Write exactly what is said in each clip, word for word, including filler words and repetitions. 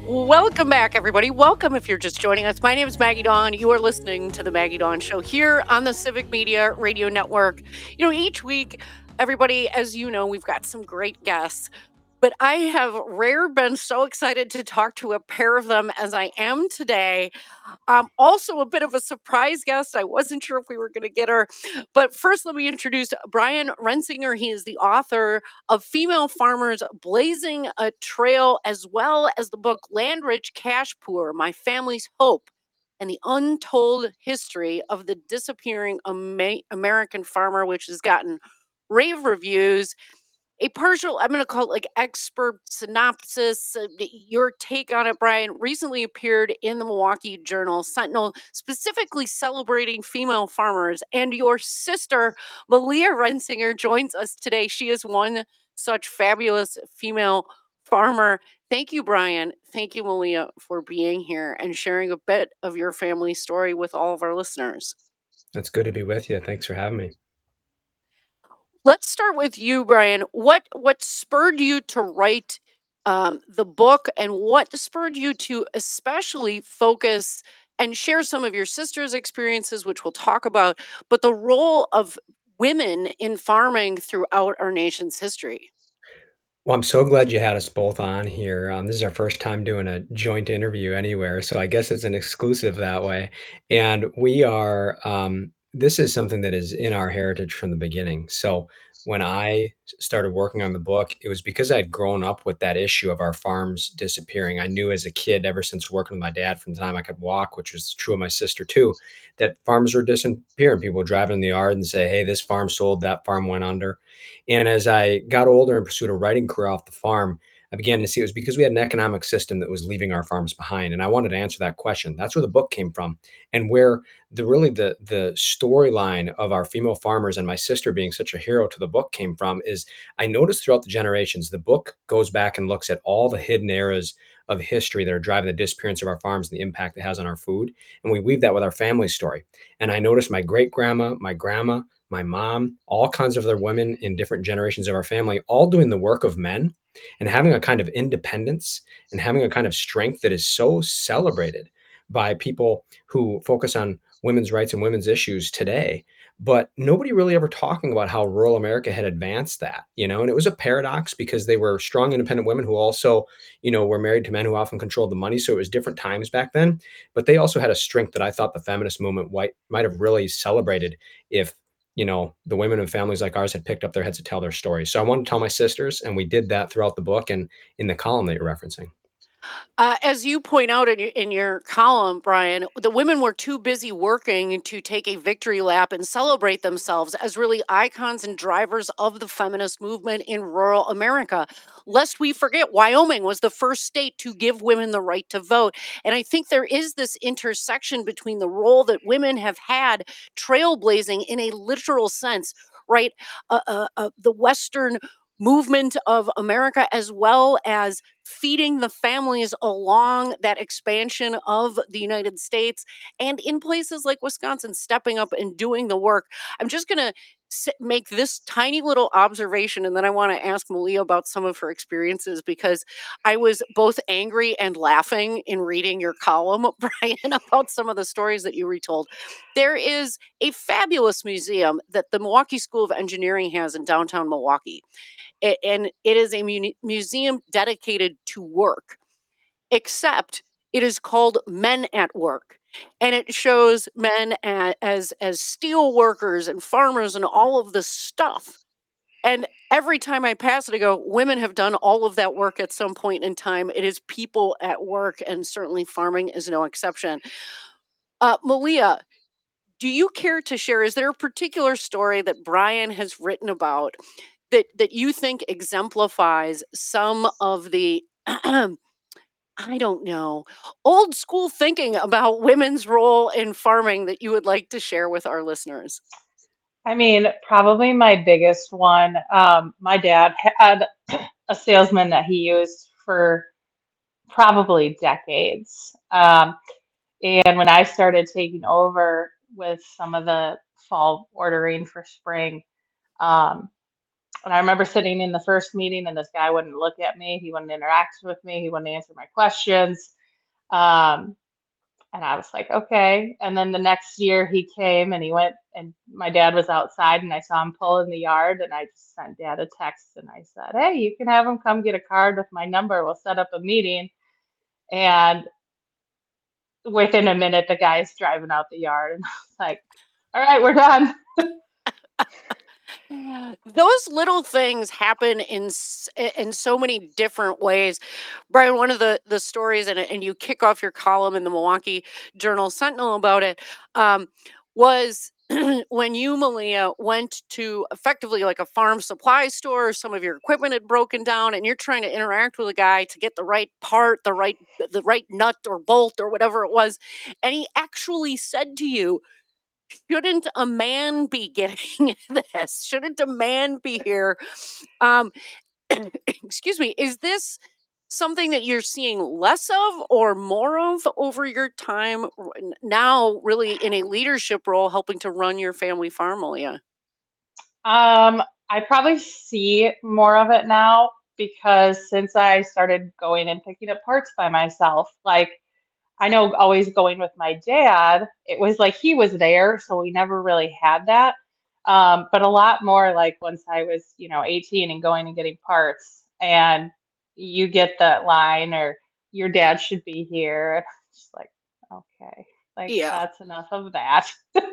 Welcome back, everybody. Welcome if you're just joining us. My name is Maggie Dawn. You are listening to The Maggie Dawn Show here on the Civic Media Radio Network. You know, each week, everybody, as you know, we've got some great guests. But I have rare been so excited to talk to a pair of them as I am today. Um, also, a bit of a surprise guest. I wasn't sure if we were going to get her. But first, let me introduce Brian Rensinger. He is the author of Female Farmers Blazing a Trail, as well as the book Land Rich Cash Poor My Family's Hope and the Untold History of the Disappearing Ama- American Farmer, which has gotten rave reviews. A partial, I'm going to call it like expert synopsis. Uh, y- your take on it, Brian, recently appeared in the Milwaukee Journal Sentinel, specifically celebrating female farmers. And your sister, Malia Rensinger, joins us today. She is one such fabulous female farmer. Thank you, Brian. Thank you, Malia, for being here and sharing a bit of your family story with all of our listeners. It's good to be with you. Thanks for having me. Let's start with you, Brian. What what spurred you to write um, the book, and what spurred you to especially focus and share some of your sister's experiences, which we'll talk about, but the role of women in farming throughout our nation's history? Well, I'm so glad you had us both on here. Um, this is our first time doing a joint interview anywhere, so I guess it's an exclusive that way. And we are, um, this is something that is in our heritage from the beginning. So when I s- started working on the book, it was because I'd grown up with that issue of our farms disappearing. I knew as a kid, ever since working with my dad from the time I could walk, which was true of my sister too, that farms were disappearing. People would drive in the yard and say, "Hey, this farm sold, that farm went under." And as I got older and pursued a writing career off the farm, I began to see it was because we had an economic system that was leaving our farms behind. And I wanted to answer that question. That's where the book came from, and where the really the the storyline of our female farmers and my sister being such a hero to the book came from is I noticed throughout the generations, the book goes back and looks at all the hidden eras of history that are driving the disappearance of our farms and the impact it has on our food. And we weave that with our family story. And I noticed my great grandma, my grandma, my mom, all kinds of other women in different generations of our family, all doing the work of men and having a kind of independence and having a kind of strength that is so celebrated by people who focus on women's rights and women's issues today. But nobody really ever talking about how rural America had advanced that, you know, and it was a paradox because they were strong, independent women who also, you know, were married to men who often controlled the money. So it was different times back then. But they also had a strength that I thought the feminist movement might, might have really celebrated if you know, the women in families like ours had picked up their heads to tell their stories. So I wanted to tell my sisters, and we did that throughout the book and in the column that you're referencing. Uh, as you point out in your, in your column, Brian, the women were too busy working to take a victory lap and celebrate themselves as really icons and drivers of the feminist movement in rural America. Lest we forget, Wyoming was the first state to give women the right to vote. And I think there is this intersection between the role that women have had trailblazing in a literal sense, right? Uh, uh, uh, the Western movement of America, as well as feeding the families along that expansion of the United States, and in places like Wisconsin, stepping up and doing the work. I'm just going to make this tiny little observation, and then I want to ask Malia about some of her experiences, because I was both angry and laughing in reading your column, Brian, about some of the stories that you retold. There is a fabulous museum that the Milwaukee School of Engineering has in downtown Milwaukee, a- and it is a muni- museum dedicated to work, except it is called Men at Work, and it shows men a- as as steel workers and farmers and all of this stuff. And every time I pass it, I go, women have done all of that work at some point in time. It is people at work, and certainly farming is no exception. Uh, Malia, do you care to share? Is there a particular story that Brian has written about that that you think exemplifies some of the I don't know, old school thinking about women's role in farming that you would like to share with our listeners? I mean, probably my biggest one. Um, my dad had a salesman that he used for probably decades. Um, and when I started taking over with some of the fall ordering for spring, um, And I remember sitting in the first meeting and this guy wouldn't look at me. He wouldn't interact with me. He wouldn't answer my questions. Um, and I was like, okay. And then the next year he came and he went and my dad was outside and I saw him pull in the yard and I just sent dad a text and I said, hey, you can have him come get a card with my number. We'll set up a meeting. And within a minute, the guy's driving out the yard and I was like, all right, we're done. Those little things happen in s- i- in so many different ways. Brian, one of the the stories, and and you kick off your column in the Milwaukee Journal Sentinel about it, um, was when you, Malia, went to effectively like a farm supply store. Some of your equipment had broken down, and you're trying to interact with a guy to get the right part, the right the right nut or bolt or whatever it was, and he actually said to you, shouldn't a man be getting this? Shouldn't a man be here? Um, excuse me. Is this something that you're seeing less of or more of over your time r- n- now, really in a leadership role, helping to run your family farm, Malia? Um, I probably see more of it now because since I started going and picking up parts by myself, like I know always going with my dad, it was like he was there, so we never really had that. Um, but a lot more like once I was, you know, eighteen and going and getting parts, and you get that line or your dad should be here. And I'm just like, okay, like Yeah. that's enough of that.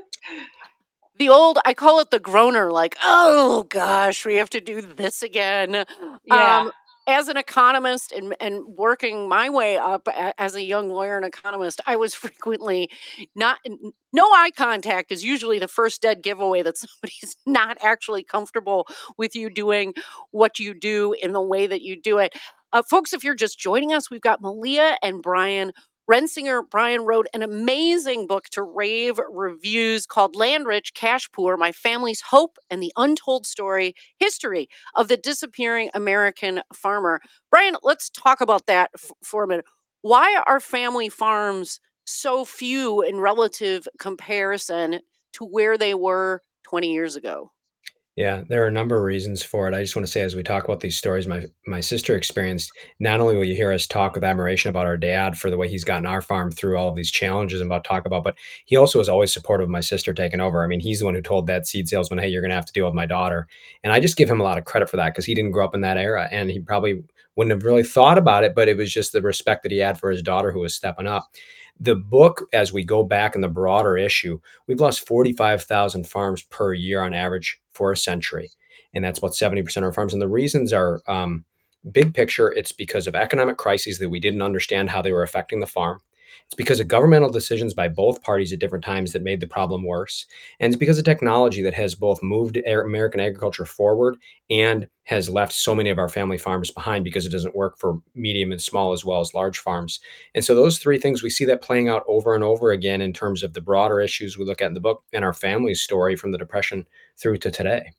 The old, I call it the groaner, like, oh gosh, we have to do this again. Yeah. Um, as an economist and, and working my way up a- as a young lawyer and economist, I was frequently not, n- no eye contact is usually the first dead giveaway that somebody's not actually comfortable with you doing what you do in the way that you do it. Uh, folks, if you're just joining us, we've got Malia and Brian Rensinger. Brian wrote an amazing book to rave reviews called Land Rich, Cash Poor: My Family's Hope and the Untold Story History of the Disappearing American Farmer. Brian, let's talk about that f- for a minute. Why are family farms so few in relative comparison to where they were twenty years ago? Yeah, there are a number of reasons for it. I just want to say, as we talk about these stories, my my sister experienced. Not only will you hear us talk with admiration about our dad for the way he's gotten our farm through all of these challenges I'm about to talk about, but he also was always supportive of my sister taking over. I mean, he's the one who told that seed salesman, "Hey, you're going to have to deal with my daughter," and I just give him a lot of credit for that because he didn't grow up in that era, and he probably wouldn't have really thought about it, but it was just the respect that he had for his daughter who was stepping up. The book, as we go back in the broader issue, we've lost forty-five thousand farms per year on average for a century. And that's about seventy percent of our farms. And the reasons are um, big picture, it's because of economic crises that we didn't understand how they were affecting the farm. It's because of governmental decisions by both parties at different times that made the problem worse. And it's because of technology that has both moved a- American agriculture forward and has left so many of our family farms behind because it doesn't work for medium and small as well as large farms. And so those three things, we see that playing out over and over again in terms of the broader issues we look at in the book and our family's story from the Depression through to today.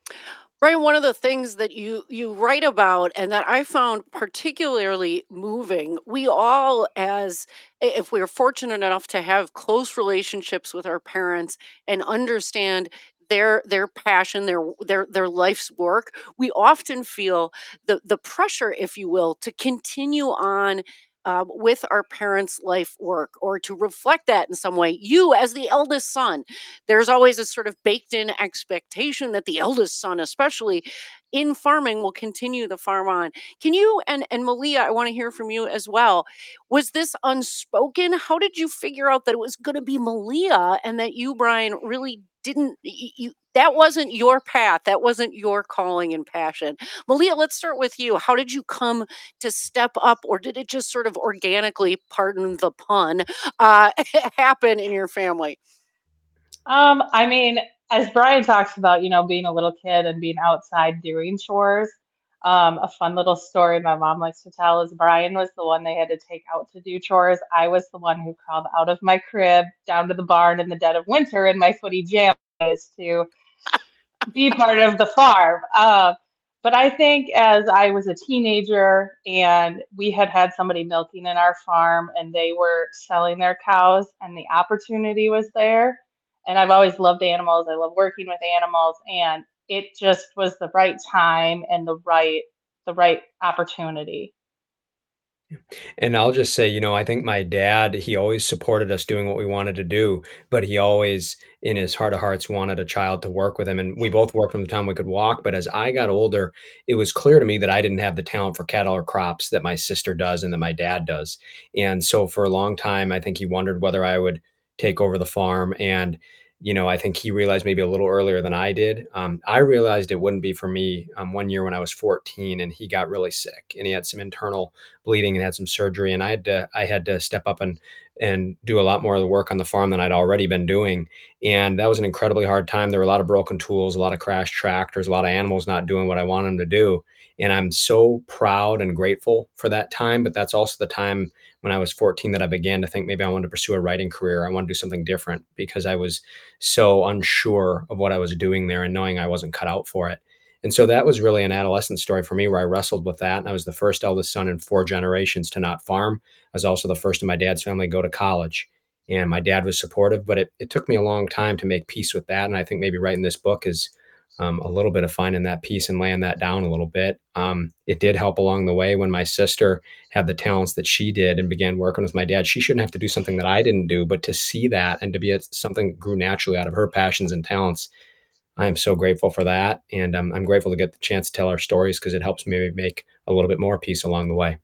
Brian, one of the things that you you write about and that I found particularly moving, we all, as i- if we're fortunate enough to have close relationships with our parents and understand their their passion, their their their life's work, we often feel the the pressure, if you will, to continue on. Um, with our parents' life work or to reflect that in some way. You, as the eldest son, there's always a sort of baked in expectation that the eldest son, especially in farming, will continue the farm on. Can you, and and Malia, I want to hear from you as well. Was this unspoken? How did you figure out that it was going to be Malia and that you, Brian, really didn't y- you that wasn't your path, that wasn't your calling and passion? Malia, let's start with you. How did you come to step up, or did it just sort of organically, pardon the pun, uh happen in your family? Um, I mean, as Brian talks about, you know, being a little kid and being outside doing chores, um, a fun little story my mom likes to tell is Brian was the one they had to take out to do chores. I was the one who crawled out of my crib down to the barn in the dead of winter in my footy jammies to be part of the farm. Uh, but I think as I was a teenager and we had had somebody milking in our farm and they were selling their cows and the opportunity was there. And I've always loved animals. I love working with animals. And it just was the right time and the right the right opportunity. And I'll just say, you know, I think my dad, he always supported us doing what we wanted to do, but he always, in his heart of hearts, wanted a child to work with him. And we both worked from the time we could walk. But as I got older, it was clear to me that I didn't have the talent for cattle or crops that my sister does and that my dad does. And so for a long time, I think he wondered whether I would take over the farm. And, you know, I think he realized maybe a little earlier than I did. Um, I realized it wouldn't be for me um, one year when I was fourteen and he got really sick and he had some internal bleeding and had some surgery, and I had to I had to step up and and do a lot more of the work on the farm than I'd already been doing. And that was an incredibly hard time. There were a lot of broken tools, a lot of crashed tractors, a lot of animals not doing what I wanted them to do. And I'm so proud and grateful for that time. But that's also the time when I was fourteen that I began to think maybe I wanted to pursue a writing career. I want to do something different because I was so unsure of what I was doing there and knowing I wasn't cut out for it. And so that was really an adolescent story for me where I wrestled with that. And I was the first eldest son in four generations to not farm. I was also the first in my dad's family to go to college. And my dad was supportive, but it, it took me a long time to make peace with that. And I think maybe writing this book is um, a little bit of finding that peace and laying that down a little bit. Um, it did help along the way when my sister had the talents that she did and began working with my dad. She shouldn't have to do something that I didn't do, but to see that and to be a, something grew naturally out of her passions and talents. I am so grateful for that, and um, I'm grateful to get the chance to tell our stories because it helps me make a little bit more peace along the way.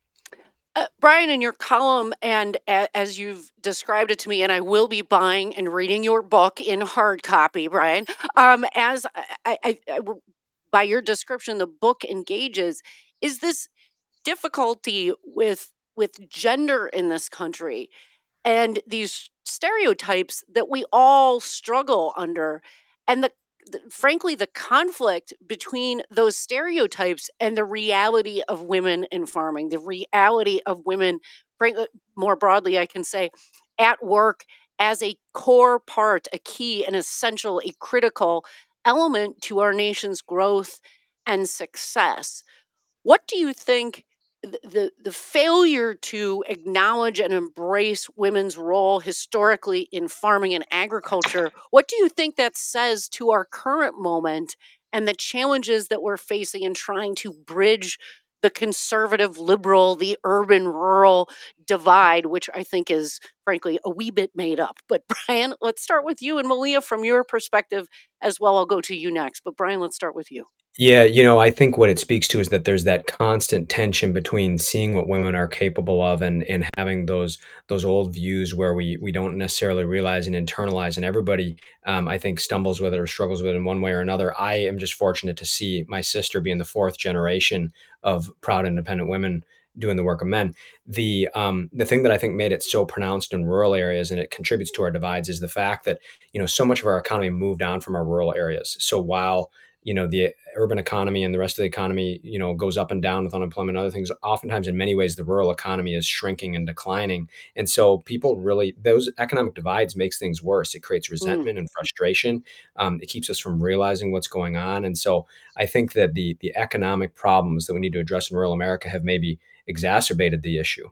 Uh, Brian, in your column, and a- as you've described it to me, and I will be buying and reading your book in hard copy, Brian. Um, as I, I, I, I w- by your description, the book engages. Is this difficulty with with gender in this country and these stereotypes that we all struggle under, and the, the frankly the conflict between those stereotypes and the reality of women in farming, the reality of women, frank- uh, more broadly I can say, at work as a core part, a key, an essential, a critical element to our nation's growth and success. What do you think th- the the failure to acknowledge and embrace women's role historically in farming and agriculture, what do you think that says to our current moment and the challenges that we're facing in trying to bridge the conservative liberal, the urban rural divide, which I think is frankly a wee bit made up. But Brian, let's start with you, and Malia, from your perspective as well. I'll go to you next. But Brian, let's start with you. Yeah, you know, I think what it speaks to is that there's that constant tension between seeing what women are capable of and and having those those old views where we we don't necessarily realize and internalize, and everybody um, I think stumbles with it or struggles with it in one way or another. I am just fortunate to see my sister being the fourth generation of proud independent women doing the work of men. The um the thing that I think made it so pronounced in rural areas and it contributes to our divides is the fact that, you know, so much of our economy moved on from our rural areas. So while you know the urban economy and the rest of the economy, you know, goes up and down with unemployment and other things, oftentimes in many ways the rural economy is shrinking and declining. And so people really, those economic divides makes things worse. It creates Mm. resentment and frustration. Um, it keeps us from realizing what's going on. And so I think that the the economic problems that we need to address in rural America have maybe exacerbated the issue.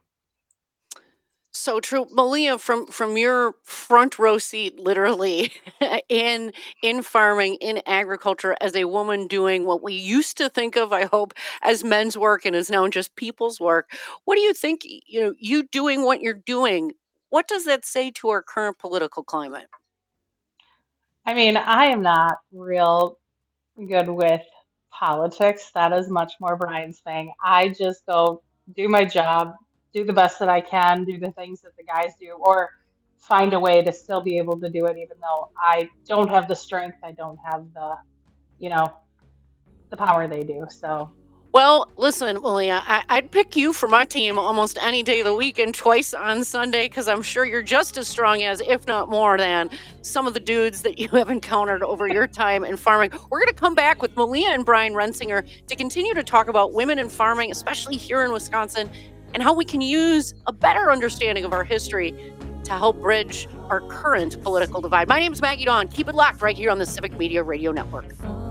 So true. Malia, from from your front row seat, literally, in in farming, in agriculture, as a woman doing what we used to think of, I hope, as men's work and is now just people's work. What do you think, y- you know, you doing what you're doing, what does that say to our current political climate? I mean, I am not real good with politics. That is much more Brian's thing. I just go do my job, do the best that I can, do the things that the guys do, or find a way to still be able to do it, even though I don't have the strength, I don't have the, you know, the power they do. So, Well, listen, Malia, I, I'd pick you for my team almost any day of the week and twice on Sunday because I'm sure you're just as strong as, if not more than, some of the dudes that you have encountered over your time in farming. We're going to come back with Malia and Brian Rensinger to continue to talk about women in farming, especially here in Wisconsin, and how we can use a better understanding of our history to help bridge our current political divide. My name is Maggie Dawn. Keep it locked right here on the Civic Media Radio Network.